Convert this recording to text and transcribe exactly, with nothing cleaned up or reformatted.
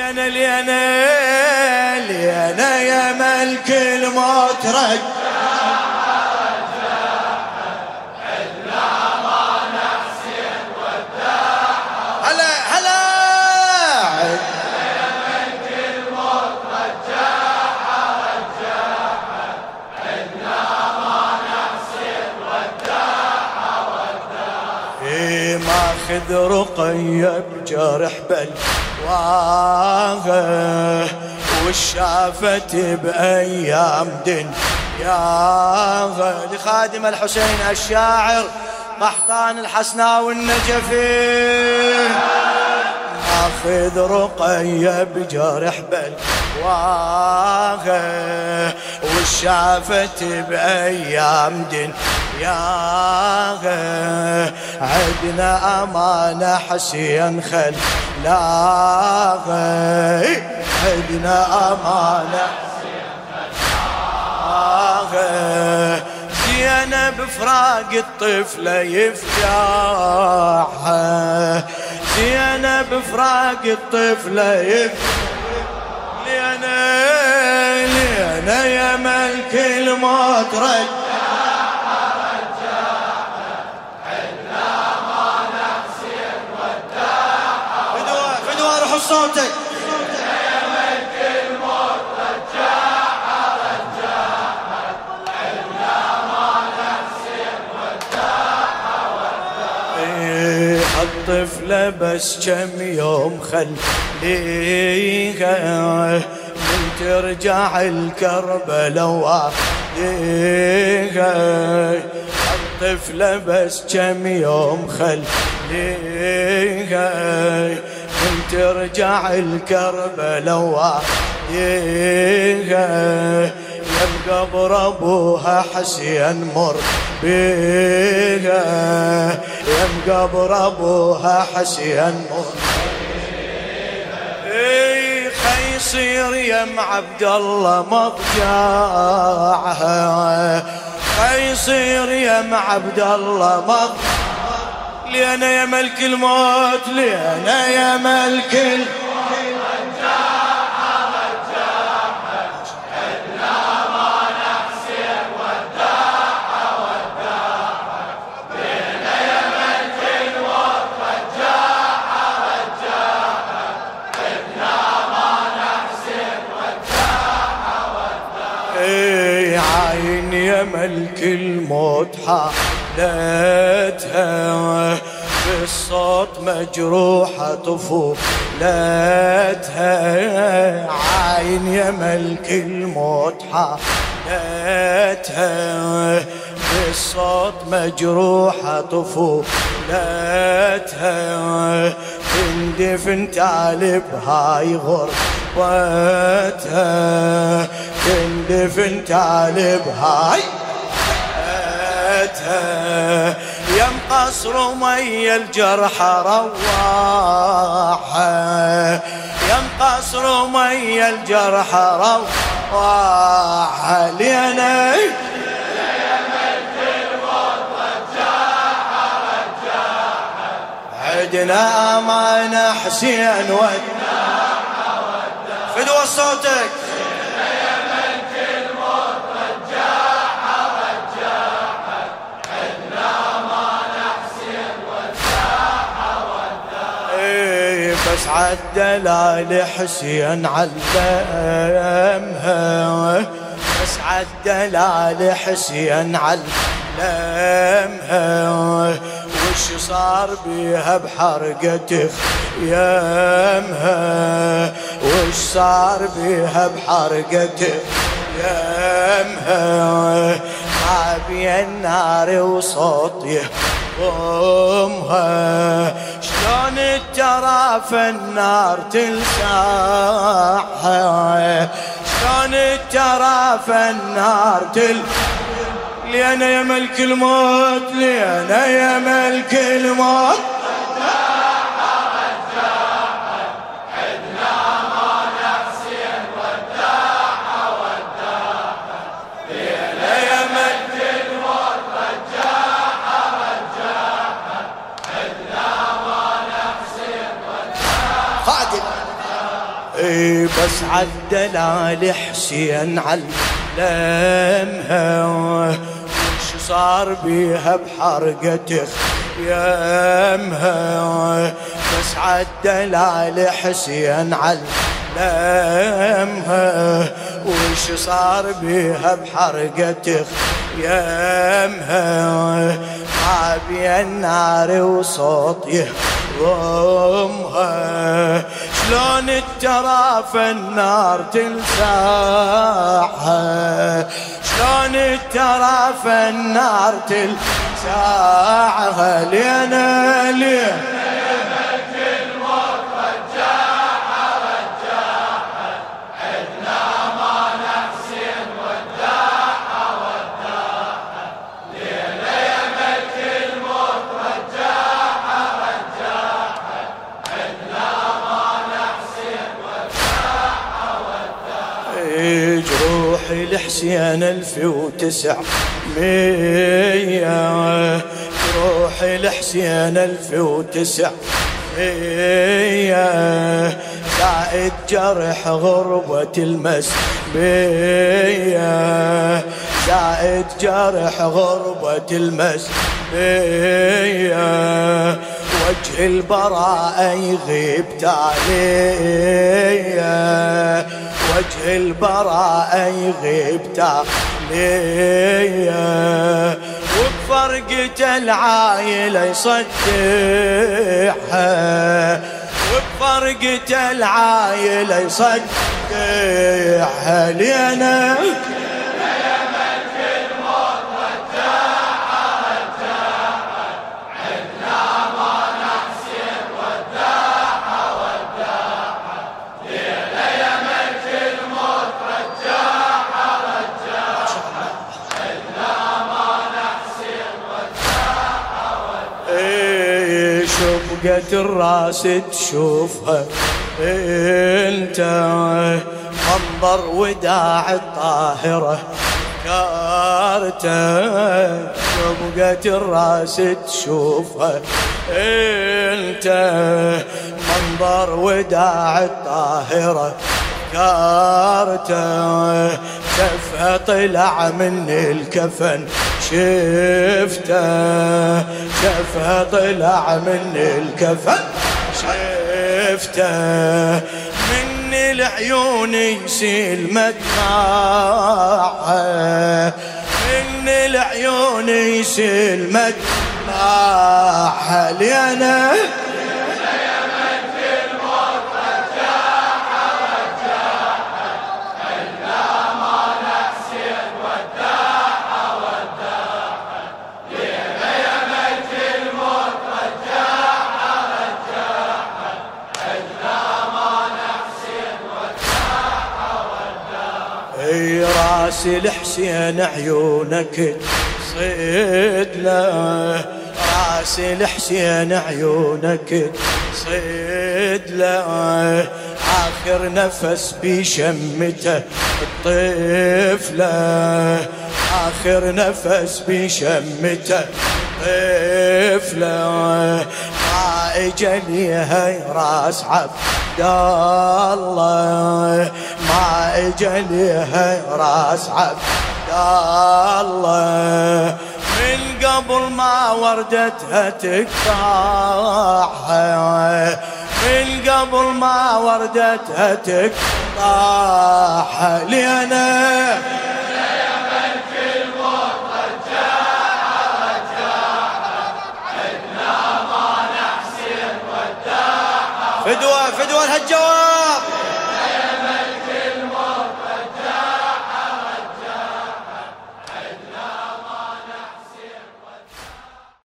لينا لينا لينا يا ملك الموت رجع ماخذ رقية بجرح بلواغه والشافت بأيام دنياغه لخادم الحسين الشاعر قحطان الحسناوي النجفي. ماخذ رقية بجرح بلواغه والشافت بأيام دنياغه عدنا أمانة حسين خلاغه عدنا أمانة حسين خلاغه زينب بفراق الطفلة يفجعها زينب بفراق الطفلة يفجعها لينا لينا يا ملك الموت رجع صوتك يا ملك الموت رجعها رجعها عنا ما نحسن وداعها وداعها الطفلة بس كم يوم خليها من ترجع الكربلة وعليها الطفلة بس كم يوم خليها من ترجع الكربلة وعليها يم قبر ابوها حسين مر بيها يم قبر ابوها حسين مر بيها خيصير يم عبد الله مضجعها خيصير يم عبد الله مضجعها لينا يا ملك الموت لينا يا ملك الموت رجعها رجعها عنا ما نحسن وداعها وداعها لينا يا ملك الموت رجعها رجعها عنا ما نحسن وداعها وداعها اي عين يا ملك الموت حالتها بالصوت مجروحة طفولتها عين يا ملك الموت حالتها بالصوت مجروحة طفولتها تندفن تعلب هاي غربتها تندفن تعلب هاي يم قصر مي الجرح رواحه يم قصر مي الجرح رواحه لينا يا ملك الموت رجعها رجعها عدنا أمانة حسين وداعها وداعها فدوى صوتك بس عالدلال حسين علمها بس عالدلال حسين علمها وش صار بيها بحرقة خيامها وش صار بيها بحرقة خيامها عابي النار وصوت يهضمها شلون الترى في النار تلسعها شلون الترى في النار تل لينا يا ملك الموت لينا يا ملك الموت اي بس عالدلال حسين علمها وش صار بيها بحرقة خيامها. بس عالدلال حسين علمها وش صار بيها بحرقة خيامها. ما بين نار وصوت يهضمها شلون الترافة النار تلسعها. شلون الترافة النار تلسعها. لينا ليه الحسين ألف وتسع مية. روح الحسين ألف وتسع مية. زائد جرح غربة المسبية. زائد جرح غربة المسبية. وجه البراءة يغيب تالية. وجه البراءة يغيب تالية. وبفرقة العايلة يصدحها. وبفرقة العايلة يصدحها. لينا شبقة الراس تشوفها انت. منظر وداع الطاهرة كارته. شبقة الراس تشوفها انت. منظر وداع الطاهرة كارته. شفها طلع من الكفن شفته. شفها طلع من الكفن شفته. من العيون يسيل مدمعه. من العيون يسيل مدمعه. لينا راس الحسين عيونك صيد له. راس الحسين عيونك صيد له. آخر نفس بشمته الطفلة. آخر نفس بشمته الطفلة. ما اجليها راس عبد الله. ما اجليها راس عبد الله. من قبل ما وردتها تقطعها. من قبل ما وردتها تقطعها. لينا فدوى فدوى الهجوات.